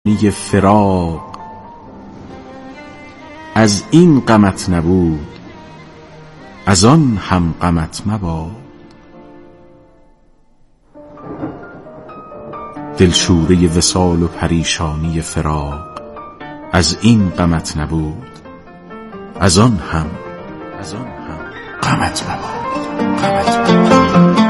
نی فراق از این غمت نبود، از آن هم غمت مباد. دلشوره وصال و پریشانی فراق از این غمت نبود، از آن هم غمت مباد.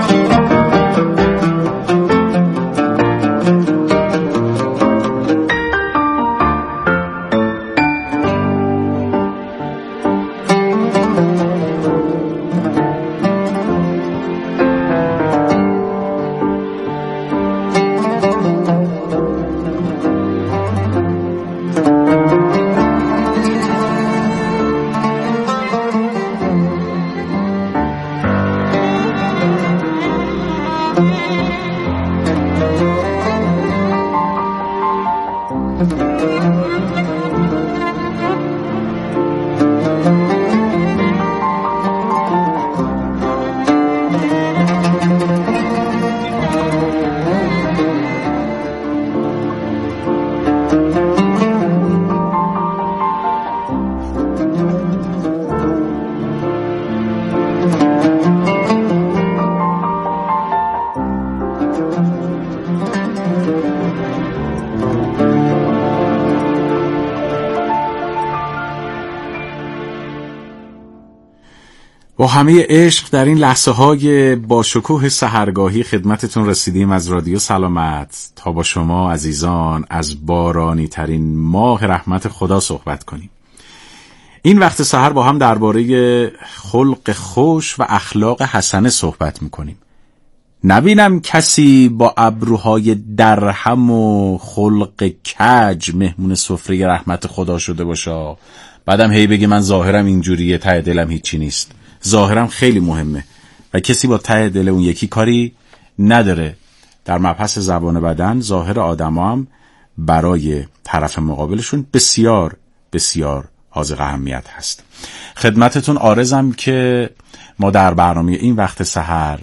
با همه عشق در این لحظه های با شکوه سحرگاهی خدمتتون رسیدیم از رادیو سلامت تا با شما عزیزان از بارانی ترین ماه رحمت خدا صحبت کنیم. این وقت سحر با هم درباره خلق خوش و اخلاق حسنه صحبت میکنیم. نبینم کسی با ابروهای درهم و خلق کج مهمون سفره رحمت خدا شده باشه، بعدم هی بگی من ظاهرم اینجوریه ته دلم هیچی نیست. ظاهرم خیلی مهمه و کسی با ته دل اون یکی کاری نداره. در مبحث زبان بدن ظاهر آدما هم برای طرف مقابلشون بسیار بسیار حاضق اهمیت هست. خدمتتون عارضم که ما در برنامه این وقت سحر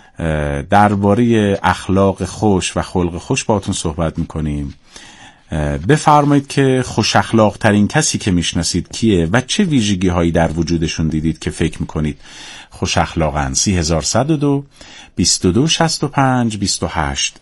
درباره اخلاق خوش و خلق خوش باهاتون صحبت میکنیم. بفرمایید که خوش اخلاق ترین کسی که میشناسید کیه و چه ویژگی هایی در وجودشون دیدید که فکر میکنید خوش اخلاقن؟ 3102 22 65 28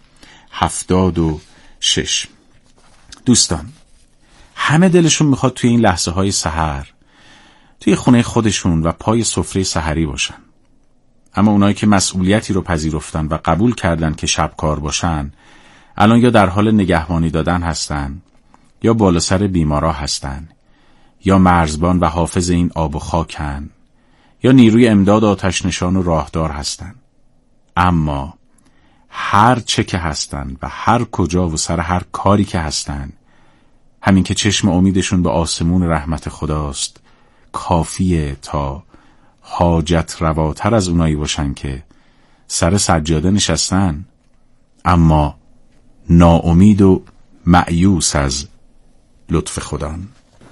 76. دوستان، همه دلشون میخواد توی این لحظه های سحر توی خونه خودشون و پای سفره سحری باشن، اما اونایی که مسئولیتی رو پذیرفتن و قبول کردن که شبکار باشن الان یا در حال نگهبانی دادن هستن، یا بالا سر بیمارا هستن، یا مرزبان و حافظ این آب و خاکن، یا نیروی امداد آتش نشان و راهدار هستن. اما هر چه که هستن و هر کجا و سر هر کاری که هستن، همین که چشم امیدشون به آسمون رحمت خداست کافیه تا حاجت رواتر از اونایی باشن که سر سجاده نشستن اما ناامید و مأیوس از لطف خدان.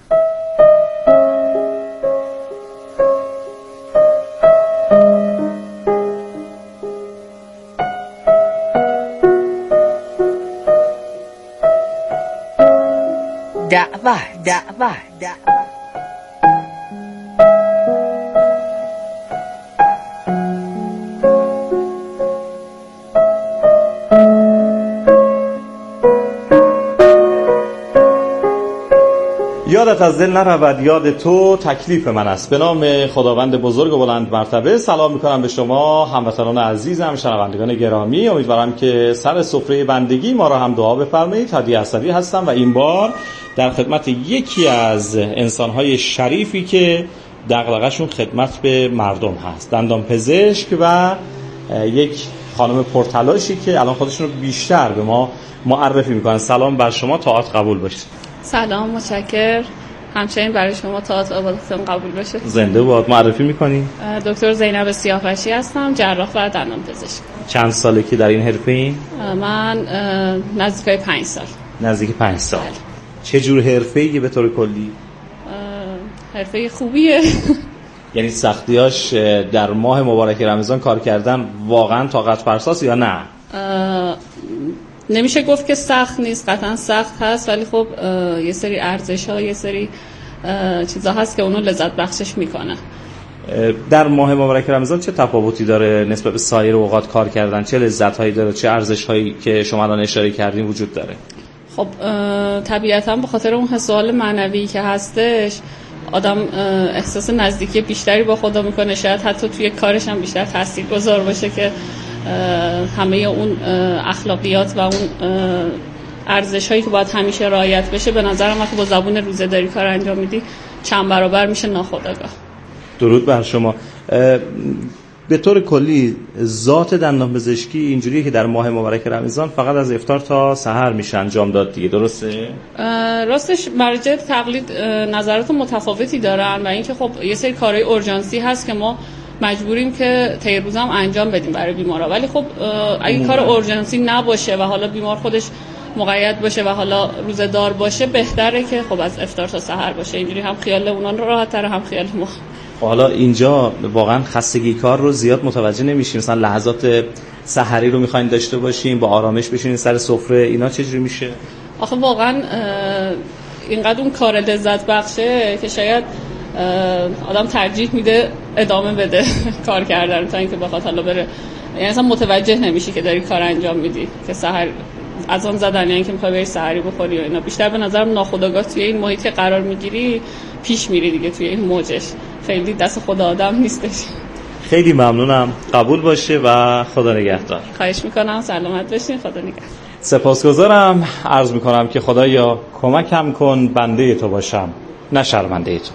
دعوه یادت از دل نرود یاد تو تکلیف من است. به نام خداوند بزرگ و بلند مرتبه سلام میکنم به شما هموطنان عزیزم، شنوندگان گرامی. امیدوارم که سر سفره بندگی ما را هم دعا بفرمایید. هادی اسدی هستم و این بار در خدمت یکی از انسانهای شریفی که دغدغه‌شون خدمت به مردم هست، دندان پزشک و یک خانم پرتلاشی که الان خودشون رو بیشتر به ما معرفی میکنن. سلام بر شما، طاعت قبول باشه. سلام، متشکر. همچنین برای شما طاعت عبادتتون قبول باشه. زنده باد. معرفی میکنی؟ دکتر زینب سیاه‌فشی هستم، جراح و دندان پزشک. چند ساله که در این حرفه‌ای؟ من نزدیک 5 سال. نزدیک 5 سال. چه جور حرفه‌ای به طور کلی؟ حرفه خوبیه. یعنی سختیاش در ماه مبارک رمضان کار کردن واقعا طاقت فرساست یا نه؟ نمیشه گفت که سخت نیست، قطعا سخت هست، ولی خب یه سری ارزش‌ها، یه سری چیزا هست که اونو لذت بخشش میکنه. در ماه مبارک رمضان چه تفاوتی داره نسبت به سایر اوقات کار کردن؟ چه لذت‌هایی داره؟ چه ارزش‌هایی که شما الان اشاره کردین وجود داره؟ خب طبیعتاً به خاطر اون حسال معنوی که هستش آدم احساس نزدیکی بیشتری با خدا میکنه، شاید حتی توی کارش هم بیشتر تاثیرگذار باشه که همه اون اخلاقیات و اون ارزش‌هایی که باید همیشه رعایت بشه به نظرم وقتی با زبون روزه‌داری کار انجام میدی چند برابر میشه ناخودآگاه. درود بر شما. به طور کلی ذات دندانپزشکی اینجوریه که در ماه مبارک رمضان فقط از افطار تا سحر میشه انجام داد دیگه، درسته؟ راستش مراجع تقلید نظرات متفاوتی دارن و اینکه خب یه سری کارهای اورژانسی هست که ما مجبوریم که طی روز هم انجام بدیم برای بیمارا، ولی خب اگه کار اورژانسی نباشه و حالا بیمار خودش مقید باشه و حالا روزه‌دار باشه بهتره که خب از افطار تا سحر باشه، اینجوری هم خیال اونان راحت‌تر هم خیال ما. حالا اینجا واقعا خستگی کار رو زیاد متوجه نمیشیم، مثلا لحظات سحری رو میخواین داشته باشیم با آرامش بشینین سر سفره، اینا چجوری میشه؟ آخه واقعا اینقدر اون کار لذت بخشه که شاید آدم ترجیح میده ادامه بده کار کردن تا اینکه بخواد حالا بره، یعنی اصلا متوجه نمیشی که داری کار انجام میدی که سحر از آن زدن یعنی که میخوای بری سحری بخوری و اینا. بیشتر به نظرم ناخودآگاه توی این محیط که قرار میگیری پیش میری دیگه، توی این موجش خیلی دست خدا آدم نیستش. خیلی ممنونم، قبول باشه و خدا نگهدار. خواهش میکنم، سلامت باشین، خدا نگهدار. سپاسگزارم، عرض میکنم که خدایا کمکم کن بنده تو باشم نه شرمنده تو.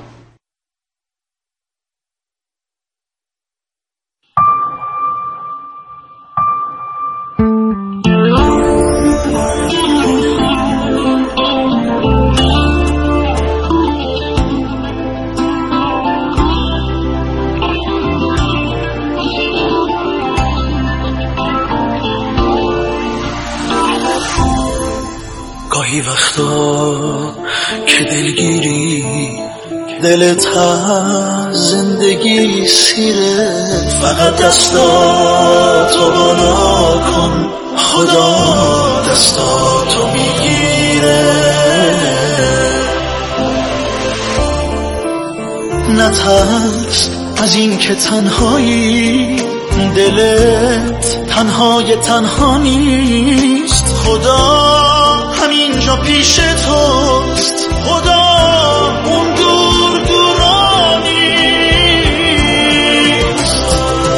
گاهی وقتا که دلگیری دلت از زندگی سیره، فقط دستاتو بالا کن خدا دستاتو میگیره. نترس از این که تنهایی، دلت تنهای تنها نیست، خدا همینجا پیش توست، خدا اون دور دورا نیست.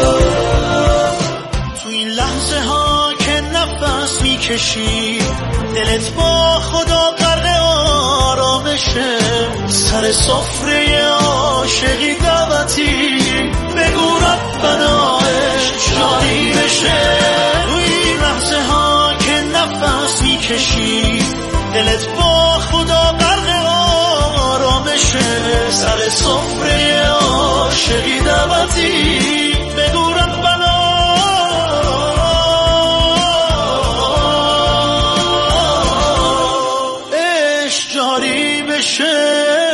تو این لحظه ها که نفس میکشی دلت با خدا غرق آرامشه، سر سفره عاشقی دعوتی بگو ربنا جاری بشه. تو این لحظه ها که نفس میکشی دلت با خدا غرق آرامشه، سر سفره عاشقی دعوتی بگو ربنا عشق جاری بشه.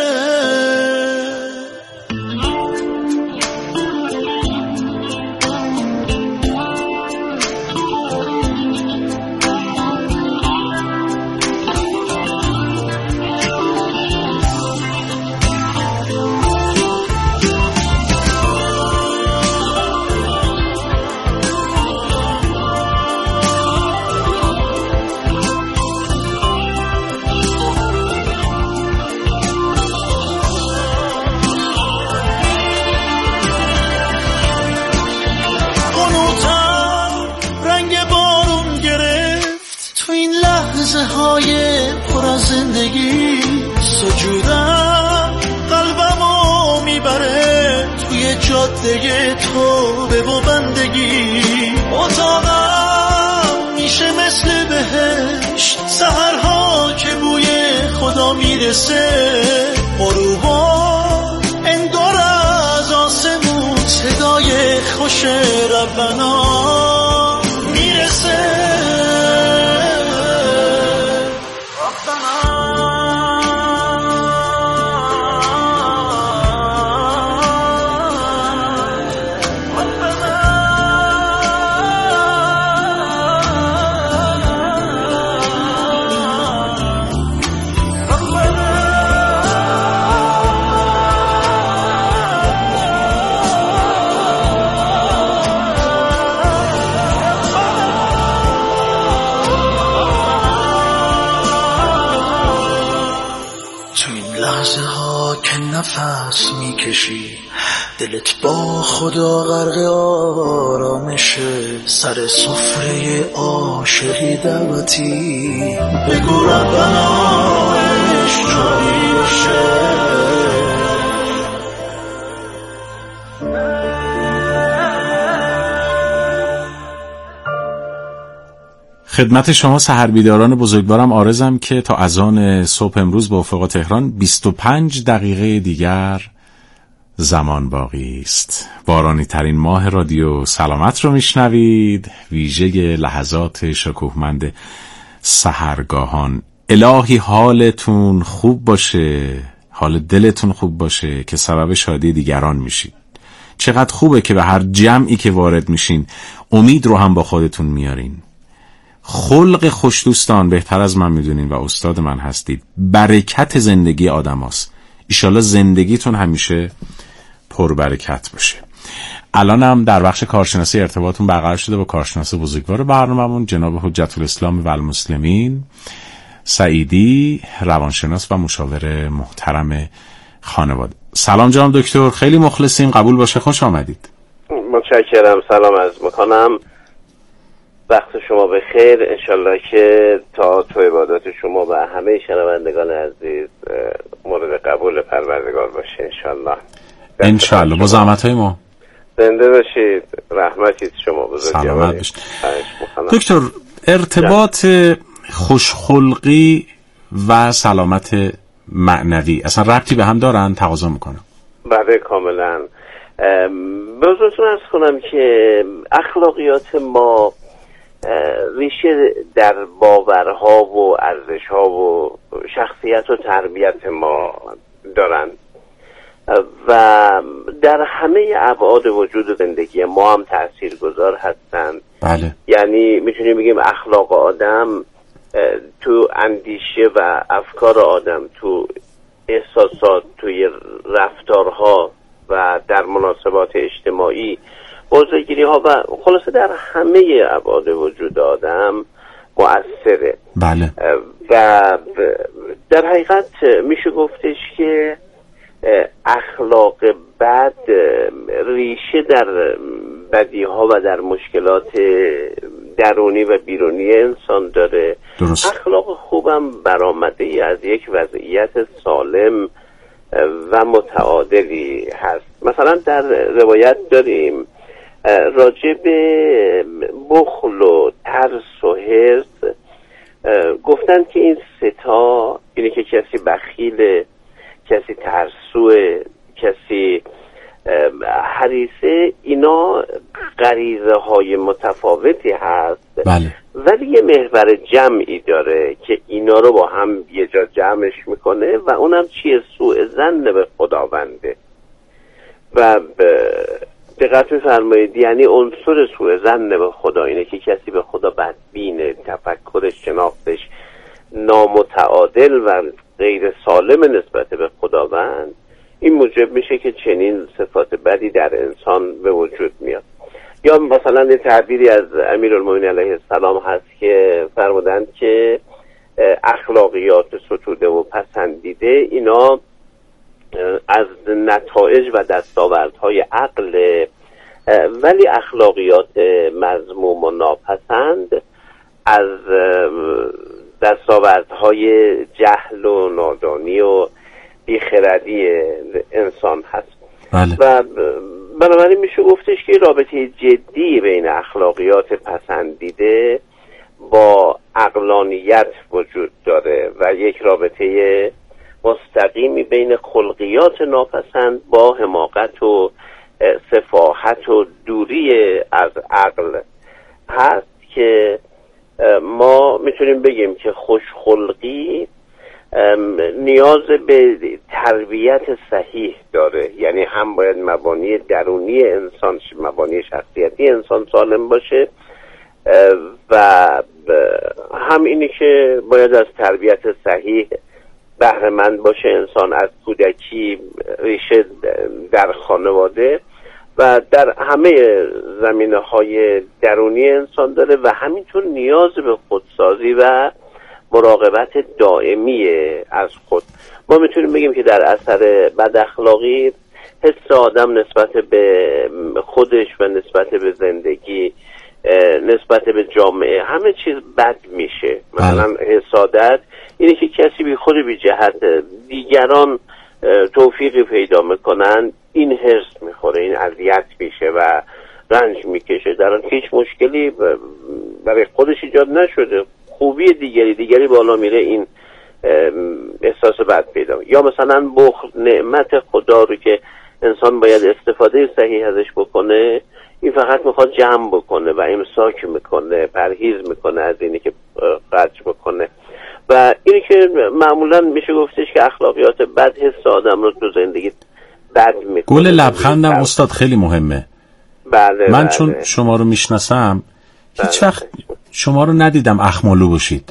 پر از زندگی سجودم قلبمو میبره توی جاده توبه و بندگی. اتاقم میشه مثل بهشت، سحرها که بوی خدا میرسه، غروبا انگار از آسمون صدای خوش ربنا میرسه. لحظه ها که نفس میکشی دلت با خدا غرق آرامشه، سر سفره عاشقی دعوتی بگو ربنا عشق جاری باشه. خدمت شما سحربیداران بزرگوارم عارضم که تا اذان صبح امروز به افق تهران 25 دقیقه دیگر زمان باقی است. بارانی ترین ماه رادیو سلامت رو میشنوید، ویژه لحظات شکوهمند سحرگاهان. الهی حالتون خوب باشه، حال دلتون خوب باشه که سبب شادی دیگران میشید. چقدر خوبه که به هر جمعی که وارد میشین امید رو هم با خودتون میارین. خلق خوشدوستان بهتر از من میدونین و استاد من هستید. برکت زندگی آدم هاست. ایشالله زندگیتون همیشه پربرکت باشه. الان هم در بخش کارشناسی ارتباطون برقرار شده با کارشناس بزرگوار برنامه‌مون جناب حجت الاسلام و المسلمین سعیدی، روانشناس و مشاور محترم خانواده. سلام جناب دکتر، خیلی مخلصیم، قبول باشه، خوش آمدید. متشکرم، سلام عرض میکنم، وقت شما بخیر. انشالله که تا تو عبادات شما و همه شنوندگان عزیز مورد قبول پروردگار باشه انشالله. با زحمت‌های ما زنده باشید، رحمتی شما بزرگوار. سلامت باشید. دکتر، ارتباط خوشخلقی و سلامت معنوی اصلا ربطی به هم دارن؟ تقاضا میکنم. بله کاملا. به حضورتون عرض کنم که اخلاقیات ما ریشه در باورها و ارزشها و شخصیت و تربیت ما دارن و در همه ابعاد وجود زندگی ما هم تاثیرگذار هستند. بله. یعنی میتونیم بگیم اخلاق آدم تو اندیشه و افکار آدم، تو احساسات، توی رفتارها و در مناسبات اجتماعی، بازگیری ها و خلاصه در همه ابعاد وجود آدم مؤثره. بله. و در حقیقت میشه گفتش که اخلاق بد ریشه در بدی ها و در مشکلات درونی و بیرونی انسان داره. درست. اخلاق خوبم برآمده ای از یک وضعیت سالم و متعادلی هست. مثلا در روایت داریم راجع به بخل و ترس و حرص، گفتن که این ستا، اینه که کسی بخیله، کسی ترسوه، کسی حریصه، اینا غریزه های متفاوتی هست. بله. ولی یه محور جمعی داره که اینا رو با هم یه جا جمعش میکنه و اونم چیه؟ سوء ظن به خداونده. و دقت می‌فرمایید، یعنی عنصر سوء ظن به خدا اینه که کسی به خدا بدبینه، تفکرش، شناختش نامتعادل و غیر سالم نسبت به خداوند، این موجب میشه که چنین صفات بدی در انسان به وجود میاد. یا مثلا یه تعبیری از امیرالمومنین علیه السلام هست که فرمودند که اخلاقیات ستوده و پسندیده اینا از نتایج و دستاوردهای عقل، ولی اخلاقیات مذموم و ناپسند از دستاوردهای جهل و نادانی و بیخردی انسان هست. بله. و بنابراین میشه گفتش که رابطه جدی بین اخلاقیات پسندیده با عقلانیت وجود داره و یک رابطه مستقیمی بین خلقیات ناپسند با حماقت و سفاهت و دوری از عقل هست که ما میتونیم بگیم که خوشخلقی نیاز به تربیت صحیح داره. یعنی هم باید مبانی درونی انسان، مبانی شخصیتی انسان سالم باشه و هم اینی که باید از تربیت صحیح بهره مند باشه انسان از کودکی، ریشه در خانواده و در همه زمینه‌های درونی انسان داره و همینطور نیاز به خودسازی و مراقبت دائمی از خود. ما میتونیم بگیم که در اثر بد اخلاقی حس آدم نسبت به خودش و نسبت به زندگی، نسبت به جامعه، همه چیز بد میشه. مثلا حسادت اینه که کسی بی خود بی جهت دیگران توفیقی پیدا میکنن، این حرص میخوره، این اذیت میشه و رنج میکشه، در حالی که هیچ مشکلی برای خودش ایجاد نشده، خوبی دیگری بالا میره، این احساس بد پیدا. یا مثلا بخل، نعمت خدا رو که انسان باید استفاده صحیح ازش بکنه، این فقط میخواد جمع بکنه و امساک میکنه، پرهیز میکنه از اینی که خرج بکنه. و اینی که معمولا میشه گفتش که اخلاقیات بد حس آدم رو تو زندگی بد میکنه. گل لبخندم استاد خیلی مهمه. بله من چون شما رو میشناسم هیچ وقت شما رو ندیدم اخمالو باشید.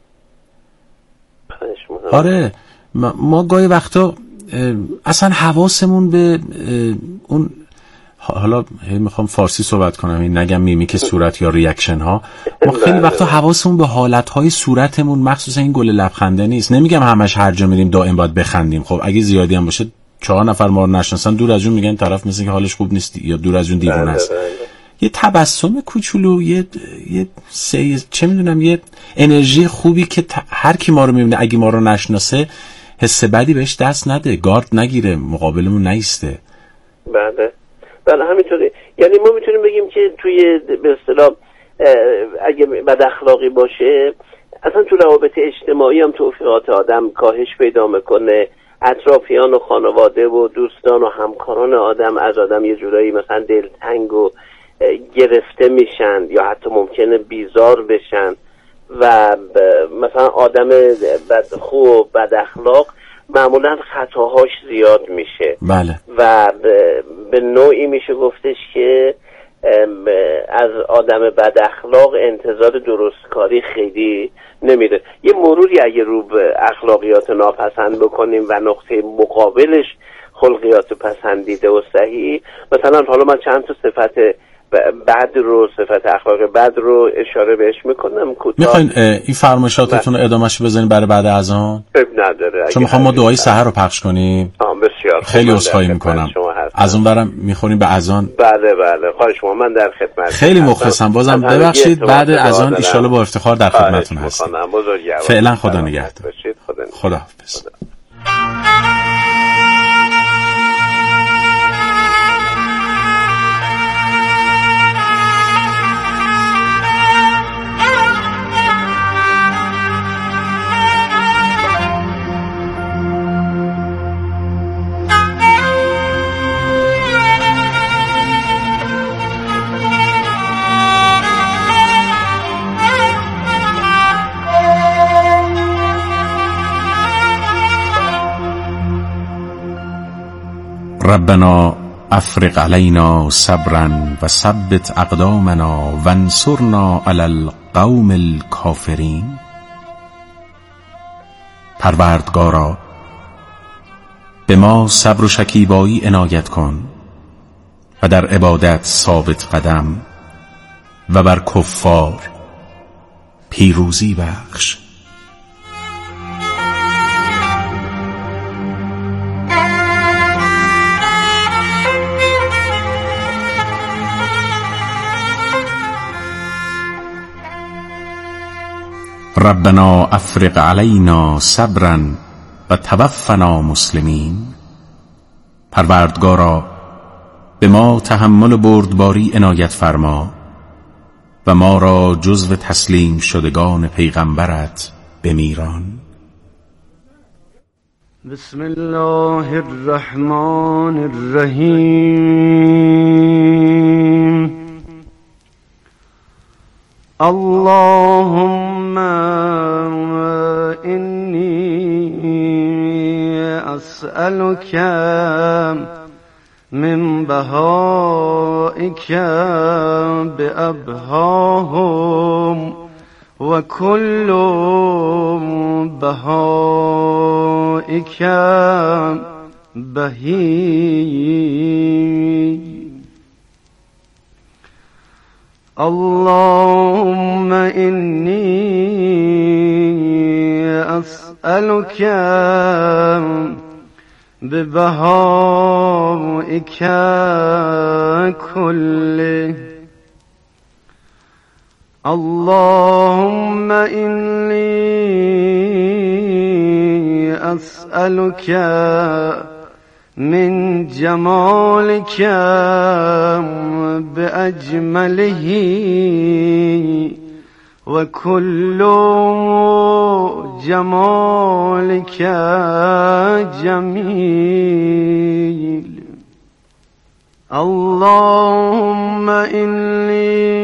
آره ما گاهی وقتا اصلا حواسمون به اون، حالا میخوام فارسی صحبت کنم، این نگم میمیک صورت یا ریاکشن ها، ما خیلی وقتا حواسمون به حالتهای صورتمون مخصوصا این گل لبخنده نیست. نمیگم همش هر جا میریم دائم باید بخندیم، خب اگه زیادی هم باشه 4 نفر ما رو نشناسن دور از اون میگن طرف مثل که حالش خوب نیست یا دور از اون دیوونه است. یه تبسم کوچولو، یه چه میدونم، یه انرژی خوبی که هر کی ما رو میبینه اگه ما رو نشناسه حس بدی بهش دست نده، گارد نگیره، مقابلمون نیسته. بله همینطوره. یعنی ما میتونیم بگیم که توی به اصطلاح اگه بد اخلاقی باشه اصلا تو روابط اجتماعی هم توفیقات آدم کاهش پیدا میکنه، اطرافیان و خانواده و دوستان و همکاران آدم از آدم یه جورایی مثلا دلتنگ و گرفته میشن یا حتی ممکنه بیزار بشن و مثلا آدم بدخو و بد اخلاق معمولا خطاهاش زیاد میشه. بله. و به نوعی میشه گفتش که از آدم بد اخلاق انتظار درستکاری خیلی نمیده. یه مروری اگه رو به اخلاقیات ناپسند بکنیم و نقطه مقابلش خلقیات پسندیده و صحیح، مثلا حالا من چند تا صفت بد رو، صفت اخلاق بد رو اشاره بهش میکنم کوتاه. میخواین این فرمایشاتتون رو ادامهش بزنیم برای بعد اذان؟ نداره. چون میخوام ما دعای سحر رو پخش کنیم. بسیار خیلی عذرخواهی میکنم. از اون برم میخوریم به اذان. بله خواهش شما، من در خدمت. خیلی مخلصم. بازم ببخشید بعد اذان ان شاءالله با افتخار در خدمتتون هستم. فعلا خدا نگهدار. خدا حافظ. ربنا افرغ علينا صبرا وثبت اقدامنا وانصرنا على القوم الكافرين. پروردگارا به ما صبر و شکیبایی عنایت کن و در عبادت ثابت قدم و بر کفار پیروزی بخش. ربنا افرغ علينا صبرا و توفنا مسلمین. پروردگارا به ما تحمل و بردباری عنایت فرما و ما را جزو تسلیم شدگان پیغمبرت بمیران. بسم الله الرحمن الرحیم. اللهم إني أسألك من بهائك بأبهاهم وكل بهائك بهي. اللهم إني أسألك ببهائك كله اللهم إني أسألك من جمالك بأجمله وكل جمالك جميل اللهم إني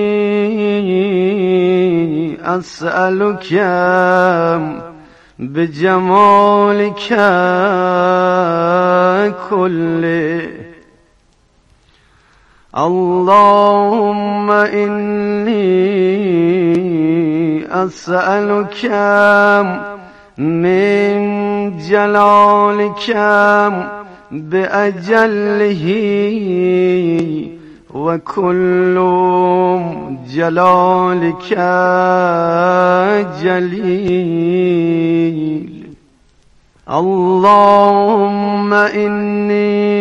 أسألك بجمالك كله اللهم إني أسألك من جلالك بأجله وكل جلالك جليل اللهم إني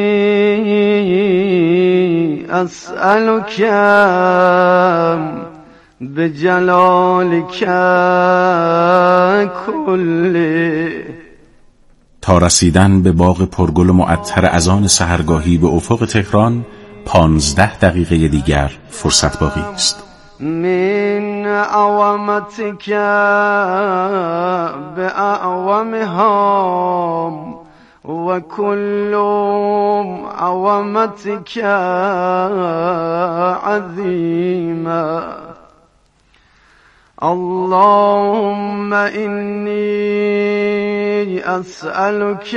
أسألك بجلالك كله. تا رسیدن به باغ پرگل و معطر از آن سحرگاهی به افق تهران 15 دقیقه دیگر فرصت باقی است. من اعوامتك بأعوامهم وكل اعوامتك عظيما اللهم إني أسألك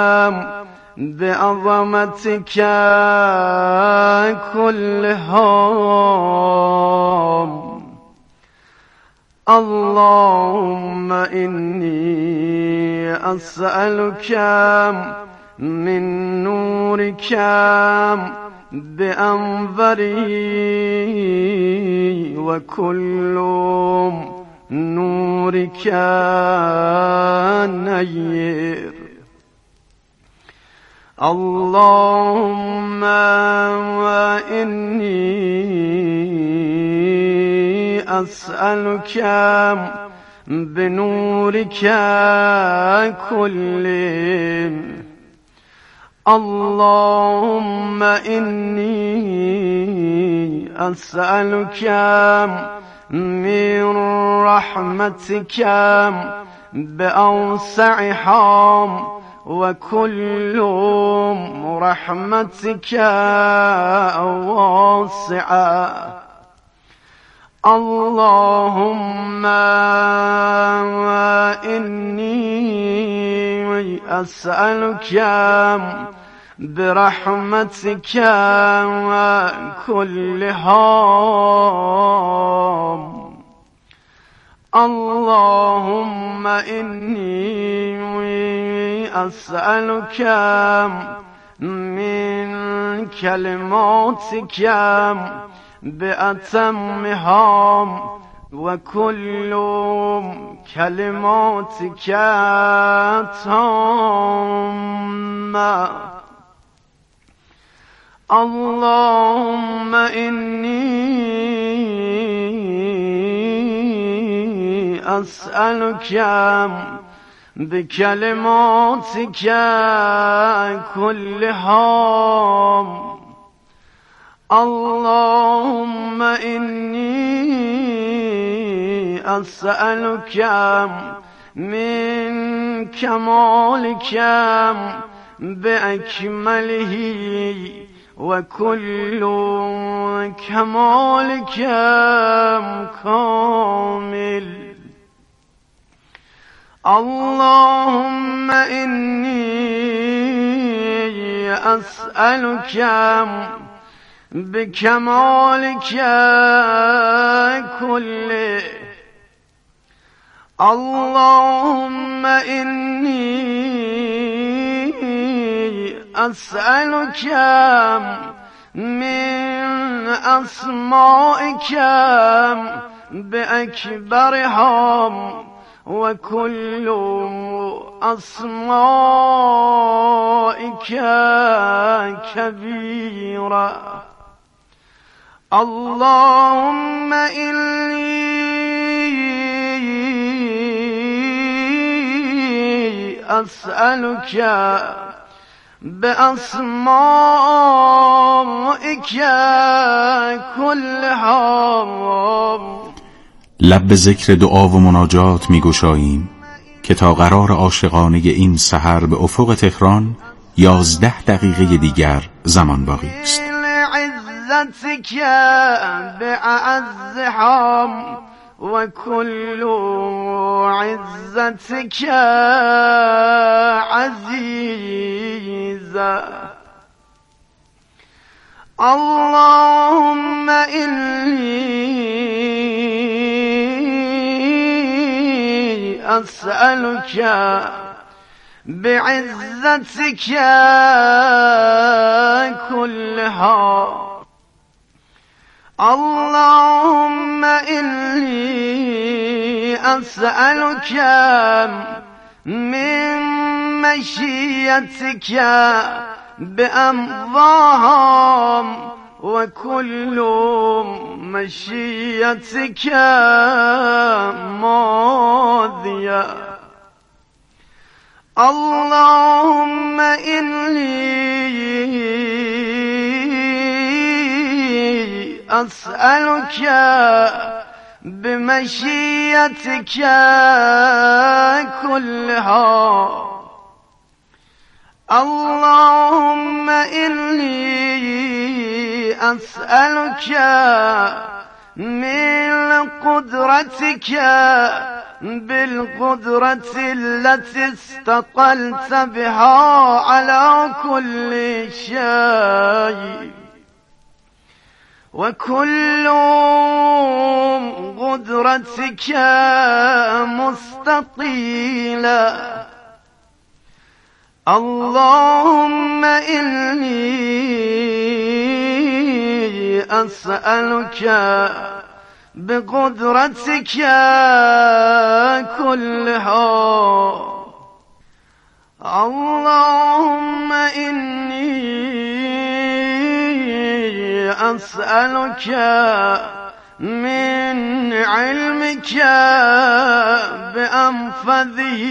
بعظمتك كلهم اللهم إني أسألك من نورك بأنظري وكل نورك نير اللهم إني أسألك بنورك كله اللهم إني أسألك من رحمتك بأوسعها وكل رحمتك واسعة اللهم إني أسألك برحمتك كلها اللهم إني أسألك من كلماتك بأتمها وكل كلماتك تامة اللهم إني أسألك بكلماتك كلها اللهم إني أسألك من كمالك بأكمله وكل كمالك كامل اللهم إني أسألك بكمالك كله اللهم إني أسألك من أسمائك بأكبرها وكل أسمائك كبيرة. اللهم إني أسألك بأسمائك كلها. لب به ذکر دعا و مناجات می گشاییم که تا قرار عاشقانه این سحر به افق تهران 11 دقیقه دیگر زمان باقی است. عزتك بأعزها وكل عزتك عزيزة. اللهم إني أسألك بعزتك كلها. اللهم إني أسألك من مشيتك بأمضاها وكل مشيتك ماضية. اللهم إني أسألك بمشيتك كلها. اللهم إني أسألك من قدرتك بالقدرة التي استقلت بها على كل شيء وكل قدرتك مستقيلة. اللهم إني أسألك بقدرتك كلها. اللهم إني أسألك من علمك بأنفذه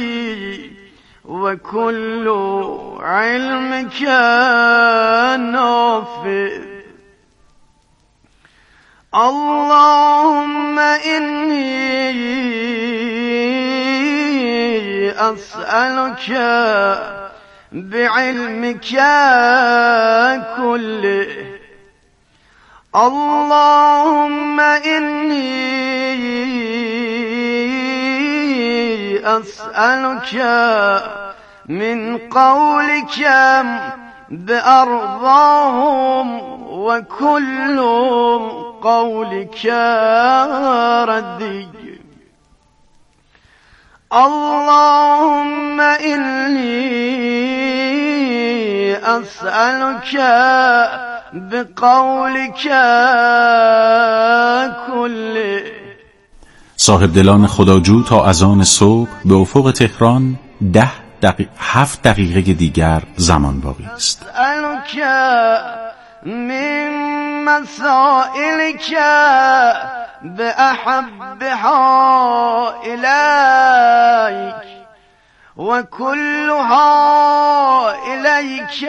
وكل علمك نافذ. اللهم إني أسألك بعلمك كله. اللهم إني أسألك من قولك بأرضاهم وكل قولك ردي. اللهم إني أسألك بقولك كله. صاحب دلان خداجو تا اذان صبح به افق تهران 7 دقیقه دیگر زمان باقی است. أسألك من مسائلك بأحبها إليك وكلها إليك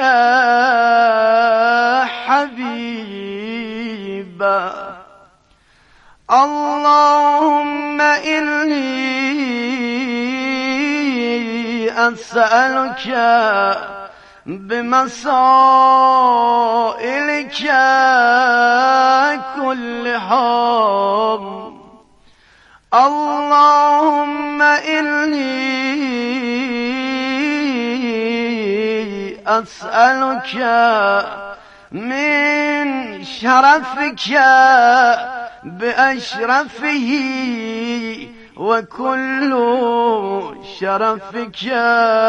حبيبا. اللهم إني أسألك بمسائلك كلها. اللهم إني أسألك من شرفك بأشرفه وكل شرفك